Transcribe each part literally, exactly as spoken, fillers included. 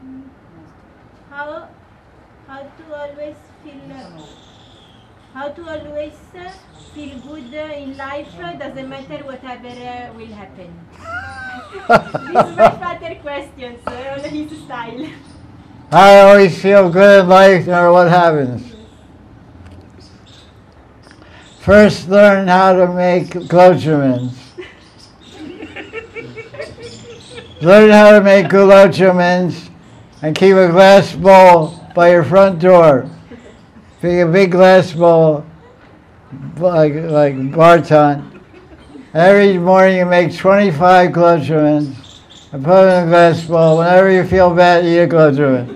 How how to always feel uh, how to always uh, feel good uh, in life uh, doesn't matter whatever uh, will happen. This is my father questions uh, on his style. I always feel good in life no matter what happens. First, learn how to make glochamins. Learn how to make glochamins and keep a glass bowl by your front door. Pick a big glass bowl, like like Barton. Every morning you make twenty-five glochamins and put them in a glass bowl. Whenever you feel bad, eat a glochamin.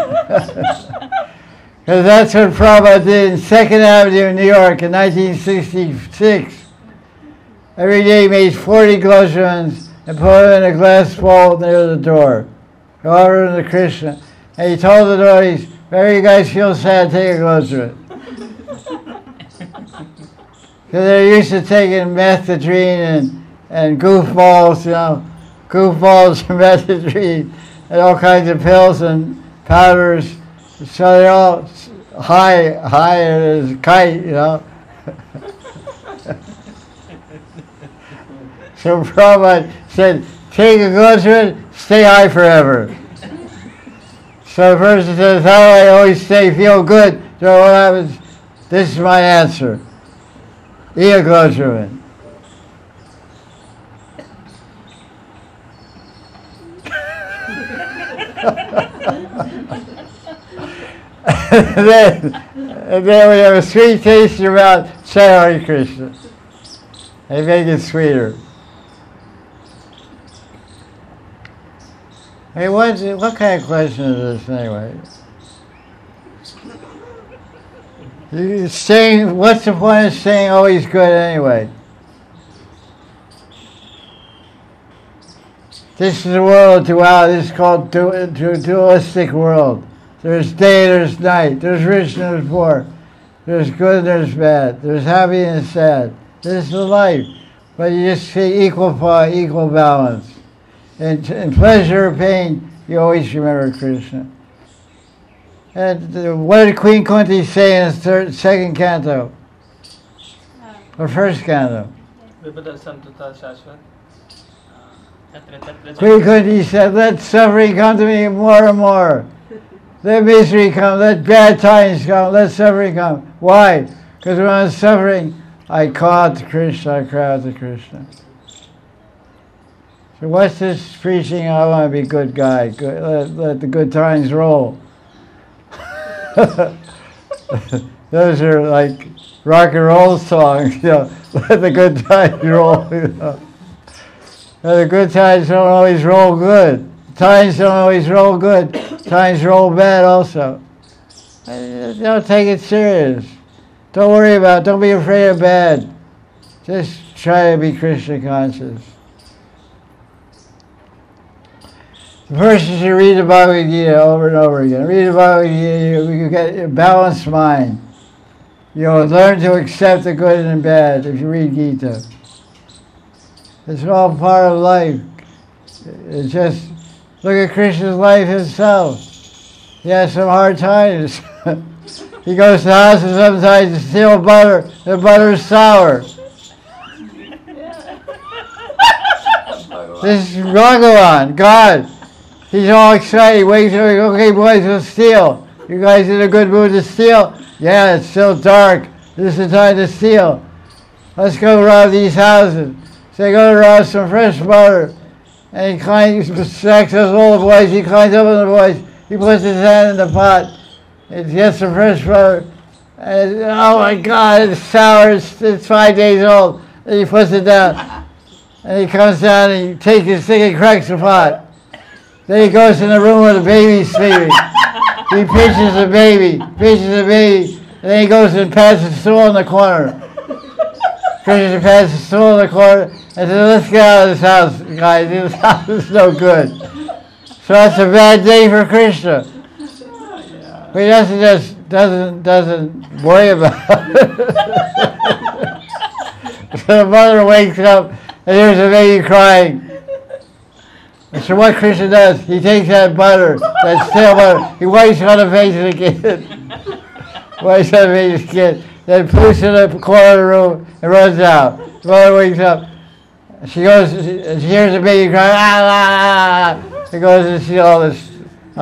Because that's what Prabhupada did in Second Avenue, New York in nineteen sixty-six. Every day he made forty glochamins and put them in a glass bowl near the door. Go over to Krishna. And he told the devotees, whenever you guys feel sad, take a glochamin. Because they're used to taking methadone and, and goofballs, you know, goofballs and methadone and all kinds of pills and powders. So they're all high, high as a kite, you know. So Prabhupada said, take a glochamin, stay high forever. So the person says, how do I always stay, feel good? So what happens? This is my answer. Eat a glochamin. and, then, and then we have a sweet taste in your mouth, say Hare Krishna. They make it sweeter. Hey, what, what kind of question is this anyway? You saying, what's the point of saying always good anyway? This is a world of duality. This is called du- du- dualistic world. There's day, there's night. There's rich and there's poor. There's good and there's bad. There's happy and sad. This is life. But you just see equal part, equal balance. In, in pleasure or pain, you always remember Krishna. And uh, what did Queen Kunti say in the third, second canto? Or first canto? Queen Kunti said, let suffering come to me more and more. Let misery come, let bad times come, let suffering come. Why? Because when I'm suffering, I call out to Krishna, I cry out to Krishna. So what's this preaching? I want to be a good guy. Good, let, let the good times roll. Those are like rock and roll songs. You know, let the good times roll. You know. The good times don't always roll good. Times don't always roll good. Times roll bad also. Don't take it serious. Don't worry about it. Don't be afraid of bad. Just try to be Krishna conscious. The person should read the Bhagavad Gita over and over again. Read the Bhagavad Gita, you, you get a balanced mind. You'll learn to accept the good and the bad if you read Gita. It's all part of life. It's just, look at Krishna's life himself. He has some hard times. He goes to the house and sometimes to steal butter. The butter is sour. This is Bhagavan, God. He's all excited. He wakes up, okay, boys, let's steal. You guys in a good mood to steal? Yeah, it's still dark. This is the time to steal. Let's go rob these houses. So they go to rob some fresh butter. And he climbs, stacks us all the boys. He climbs up on the boys. He puts his hand in the pot. He gets some fresh butter. And oh my God, it's sour. It's, it's five days old. And he puts it down. And he comes down and he takes his stick and cracks the pot. Then he goes in the room where the baby's sleeping. He pinches the baby, pinches the baby, and then he goes and pats the stool in the corner. Krishna pats the stool in the corner and says, let's get out of this house, guys. This house is no good. So that's a bad day for Krishna. But he doesn't just doesn't doesn't worry about it. So the mother wakes up and there's a baby crying. So what Krishna does, he takes that butter, that stale butter, he wipes on the face of the kid. Wipes on the face of the kid. Then puts it in the corner of the room and runs out. The mother wakes up. She goes, she hears the baby cry, ah, ah, ah. She goes to see all this.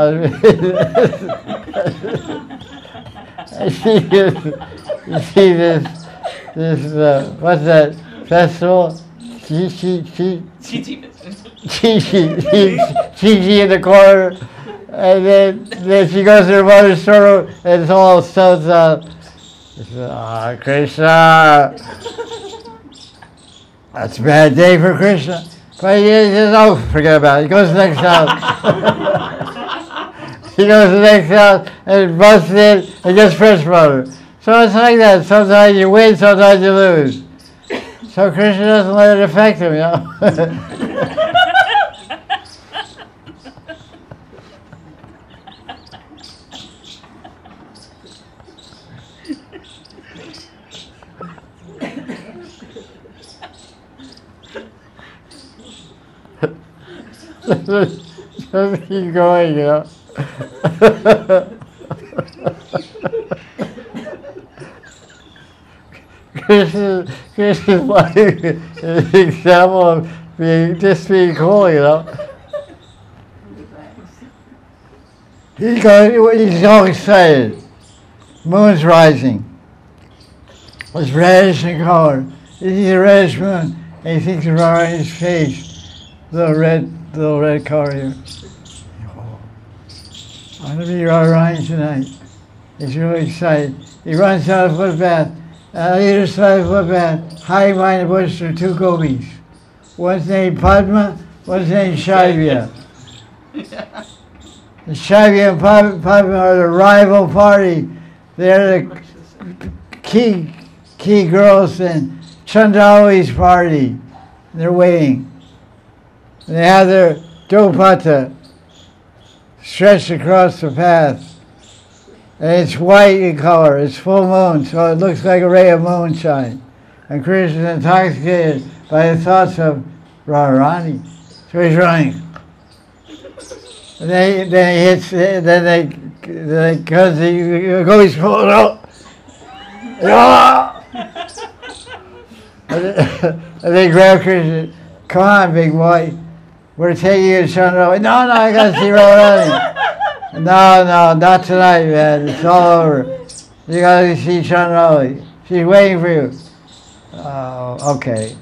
I see this, you see this, this, uh, what's that festival? Chi Chi Chi Chi Chi Chi in the corner, and then, then she goes to her mother's storeroom, and it's all sounds out. Ah, Krishna. That's a bad day for Krishna. But he says, oh, forget about it. He goes to the next house. He goes to the next house and busts in and gets fresh butter. So it's like that. Sometimes you win, sometimes you lose. So Krishna doesn't let it affect him, you know. Just keep going, you know. Krishna, Krishna's life is an example of being just being cool, you know. He's going, he's so excited. Moon's rising. It's reddish in color. He sees a reddish moon, and he thinks of Rara's face, little red, little red color here. I'm going to be Rarani tonight. He's really excited. He runs out of the footpath. On either side of the footpath, hiding behind the bush, are two gopis. One's named Padma, one's named Shaivya. The Shaivya and Padma are the rival party. They're the key key girls in Chandali's party. They're waiting. They have their dopata stretched across the path. And it's white in color. It's full moon, so it looks like a ray of moonshine. And Krishna is intoxicated by the thoughts of Radharani. So he's running. And then, then he hits, then they, then because the gopis pull it out. And they grab Krishna. Come on, big boy. We're taking you to Chandra. No, no, I got to see Radharani. No, no, not tonight, man. It's all over. You got to see Chandra. She's waiting for you. Oh, okay.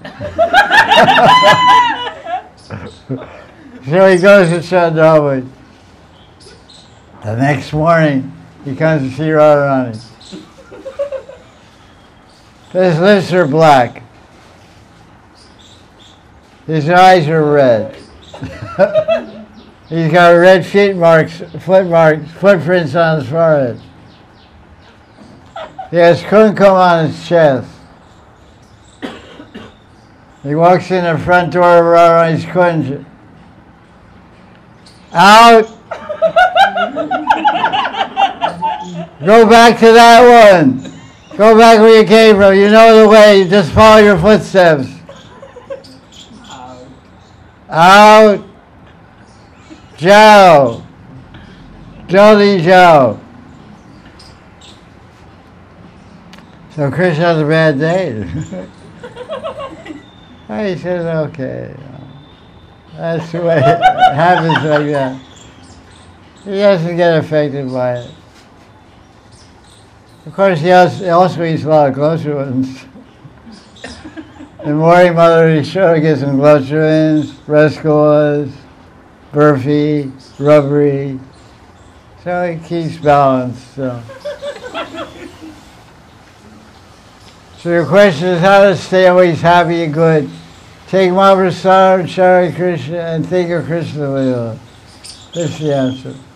So he goes to Chandra. The next morning, he comes to see Radharani. His lips are black. His eyes are red. He's got red feet marks, foot marks, footprints on his forehead. He has kumkum on his chest. He walks in the front door of Radharani's kunj. Out! Go back to that one. Go back where you came from. You know the way. Just follow your footsteps. Out. Jao. Jaldi Jao. So Krishna has a bad day. He says, okay. That's the way it happens like that. He doesn't get affected by it. Of course, he also, he also eats a lot of glochuans. In the morning, Mother Yashoda gives him glochuans, rasgulas, burfi, rubbery. So he keeps balance. So. so your question is how to stay always happy and good. Take Mahaprasad, Shari Krishna, and think of Krishna Lila. That's the answer.